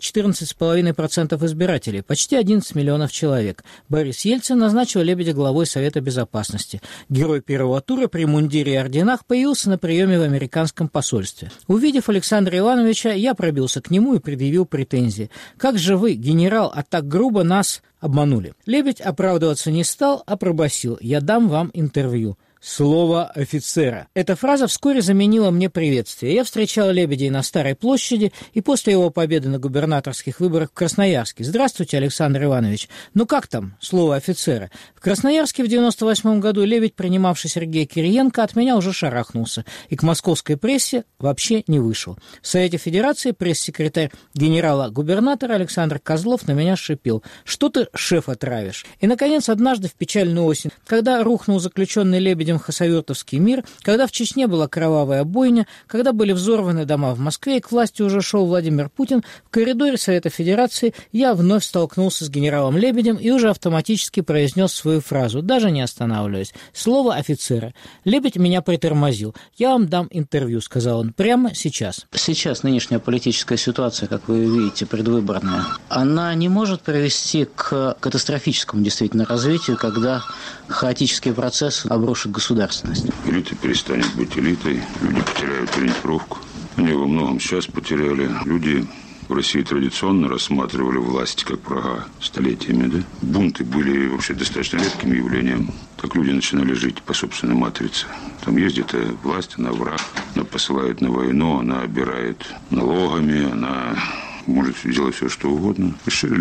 14,5% избирателей, почти 11 миллионов человек. Борис Ельцин назначил Лебедя главой Совета Безопасности. Герой первого тура при мундире и орденах появился на приеме в американском посольстве. Увидев Александра Ивановича, я пробился к нему и предъявил претензии. «Как же вы, генерал, а так грубо нас обманули?» Лебедь оправдываться не стал, а пробасил: «Я дам вам интервью». Слово офицера. Эта фраза вскоре заменила мне приветствие. Я встречал Лебедя на Старой площади и после его победы на губернаторских выборах в Красноярске. «Здравствуйте, Александр Иванович. Ну как там? Слово офицера». В Красноярске в 98 году Лебедь, принимавший Сергея Кириенко, от меня уже шарахнулся и к московской прессе вообще не вышел. В Совете Федерации пресс-секретарь генерала-губернатора Александр Козлов на меня шипел: «Что ты, шефа, травишь?» И, наконец, однажды в печальную осень, когда рухнул заключенный Лебедем хасавюртовский мир, когда в Чечне была кровавая бойня, когда были взорваны дома в Москве и к власти уже шел Владимир Путин, в коридоре Совета Федерации я вновь столкнулся с генералом Лебедем и уже автоматически произнес свою фразу, даже не останавливаясь: «Слово офицера». Лебедь меня притормозил. «Я вам дам интервью», — сказал он, — «прямо сейчас». Сейчас нынешняя политическая ситуация, как вы видите, предвыборная, она не может привести к катастрофическому действительно развитию, когда хаотический процесс обрушит государственность. Элита перестанет быть элитой, люди потеряют ориентировку. Они во многом сейчас потеряли. Люди в России традиционно рассматривали власть как врага столетиями. Да? Бунты были вообще достаточно редким явлением. Так люди начинали жить по собственной матрице. Там ездит власть, она враг, она посылает на войну, она обирает налогами, она может делать все, что угодно.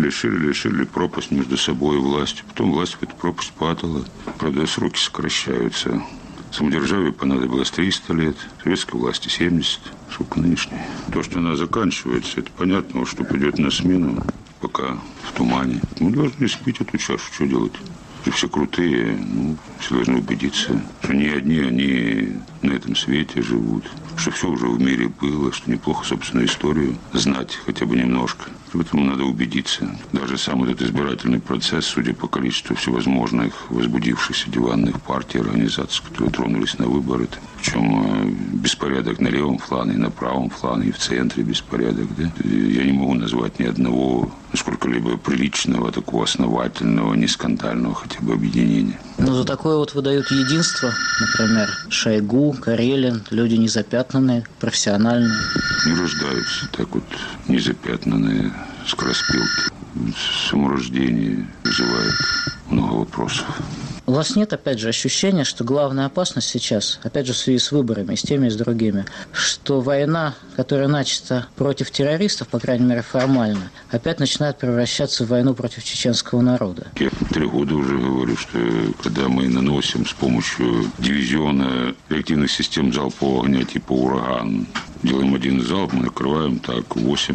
Ширили пропасть между собой и властью. Потом власть в эту пропасть падала. Правда, сроки сокращаются. Самодержавию понадобилось 300 лет, советской власти 70. Сколько нынешней? То, что она заканчивается, это понятно, что придет на смену, пока в тумане. Мы должны спить эту чашу, что делать? Все крутые, все должны убедиться, что не одни они на этом свете живут, что все уже в мире было, что неплохо собственную историю знать хотя бы немножко. В этом надо убедиться. Даже сам этот избирательный процесс, судя по количеству всевозможных возбудившихся диванных партий, организаций, которые тронулись на выборы, причем беспорядок на левом фланге, на правом фланге, и в центре беспорядок. Да? Я не могу назвать ни одного сколько-либо приличного, такого основательного, не скандального хотя бы объединения. Но за такое вот выдают единство, например, Шойгу, Карелин, люди незапятнанные, профессиональные. Не рождаются так вот незапятнанные скороспелки. Саморождение вызывает много вопросов. У вас нет, опять же, ощущения, что главная опасность сейчас, опять же, в связи с выборами, и с теми, и с другими, что война, которая начата против террористов, по крайней мере, формально, опять начинает превращаться в войну против чеченского народа? Я 3 года уже говорю, что когда мы наносим с помощью дивизиона реактивных систем залпового огня типа «Ураган», делаем один залп, мы накрываем так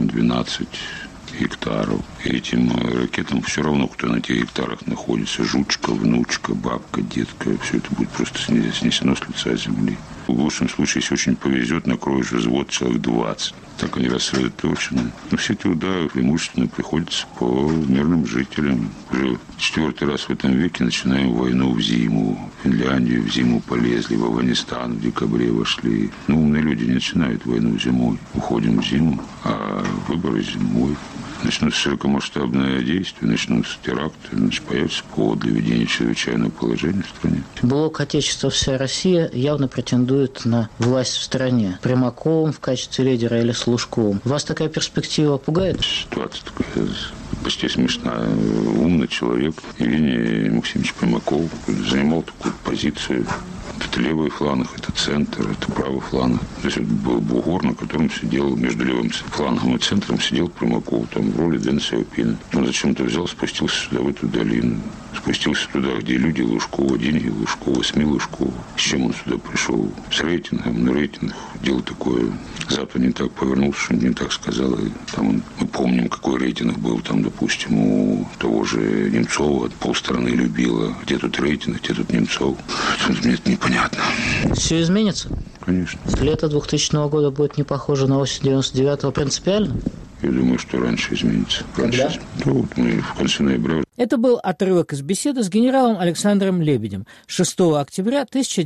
8-12 гектаров. И этим ракетам все равно, кто на тех гектарах находится. Жучка, внучка, бабка, детка. Все это будет просто снесено с лица земли. В лучшем случае, если очень повезет, накроешь взвод человек 20. Так они рассредоточены. Но все эти удары преимущественно приходятся по мирным жителям. Уже 4-й раз в этом веке начинаем войну в зиму. В Финляндию в зиму полезли, в Афганистан в декабре вошли. Но умные люди не начинают войну зимой. Уходим в зиму, а выборы зимой. Начнутся широкомасштабные действия, начнутся теракты, значит, появится повод для введения чрезвычайного положения в стране. Блок «Отечество. Вся Россия» явно претендует на власть в стране. Примаковым в качестве лидера или с Лужковым. Вас такая перспектива пугает? Ситуация такая почти смешная. Умный человек Евгений Максимович Примаков занимал такую позицию. Это левый фланг, это центр, это правый фланг. То есть это был бугор, на котором сидел, между левым флангом и центром сидел Примаков, там в роли Дэн Сяопина. Он зачем-то взял, спустился сюда, в эту долину. Спустился туда, где люди Лужкова, деньги Лужкова, СМИ Лужкова. С чем он сюда пришел? С рейтингом, на рейтинг. Дело такое. Запад не так повернулся, что не так сказал. И там мы помним, какой рейтинг был там, допустим, у того же Немцова. Полстраны любила. Где тут рейтинг, где тут Немцов? Мне это непонятно. Все изменится? Конечно. Лето 2000 года будет не похоже на осень 99-го принципиально? Я думаю, что раньше изменится. Когда? Вот мы в конце ноября. Это был отрывок из беседы с генералом Александром Лебедем 6 октября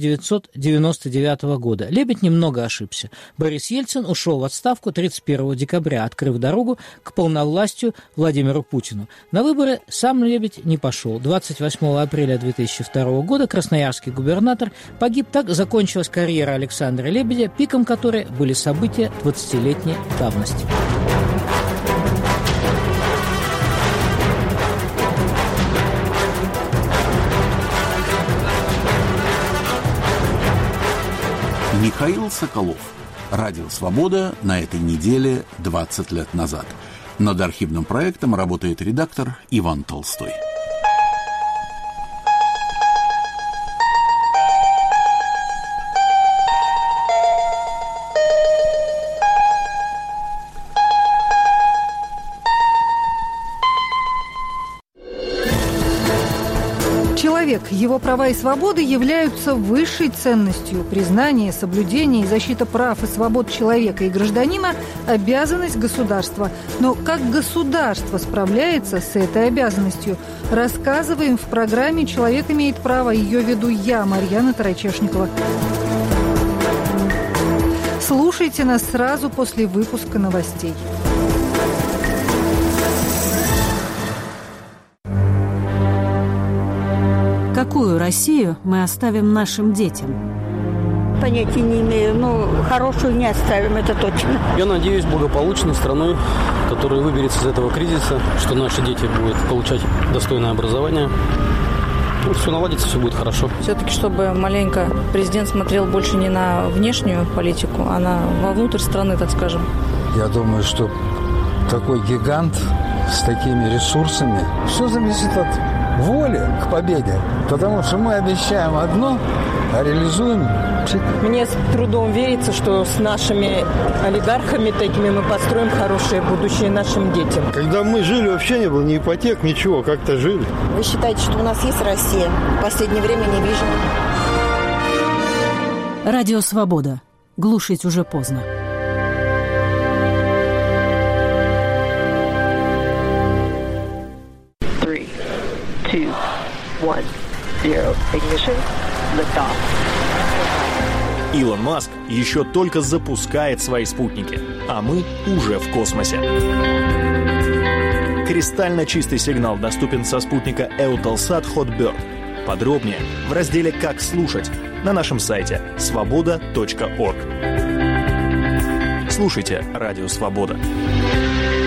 1999 года. Лебедь немного ошибся. Борис Ельцин ушел в отставку 31 декабря, открыв дорогу к полновластию Владимиру Путину. На выборы сам Лебедь не пошел. 28 апреля 2002 года красноярский губернатор погиб. Так закончилась карьера Александра Лебедя, пиком которой были события 20-летней давности. Михаил Соколов. Радио «Свобода» на этой неделе 20 лет назад. Над архивным проектом работает редактор Иван Толстой. Человек, его права и свободы являются высшей ценностью. Признание, соблюдение и защита прав и свобод человека и гражданина – обязанность государства. Но как государство справляется с этой обязанностью? Рассказываем в программе «Человек имеет право». Ее веду я, Марьяна Тарачешникова. Слушайте нас сразу после выпуска новостей. Какую Россию мы оставим нашим детям? Понятия не имею, но хорошую не оставим, это точно. Я надеюсь, благополучной страной, которая выберется из этого кризиса, что наши дети будут получать достойное образование. Все наладится, все будет хорошо. Все-таки, чтобы маленько президент смотрел больше не на внешнюю политику, а вовнутрь страны, так скажем. Я думаю, что такой гигант с такими ресурсами, все зависит от воли к победе. Потому что мы обещаем одно, а реализуем. Мне с трудом верится, что с нашими олигархами такими мы построим хорошее будущее нашим детям. Когда мы жили, вообще не было ни ипотек, ничего, как-то жили. Вы считаете, что у нас есть Россия? В последнее время не вижу. Радио «Свобода». Глушить уже поздно. Илон Маск еще только запускает свои спутники, а мы уже в космосе. Кристально чистый сигнал доступен со спутника Eutelsat Hotbird. Подробнее в разделе «Как слушать» на нашем сайте svoboda.org. Слушайте «Радио Свобода».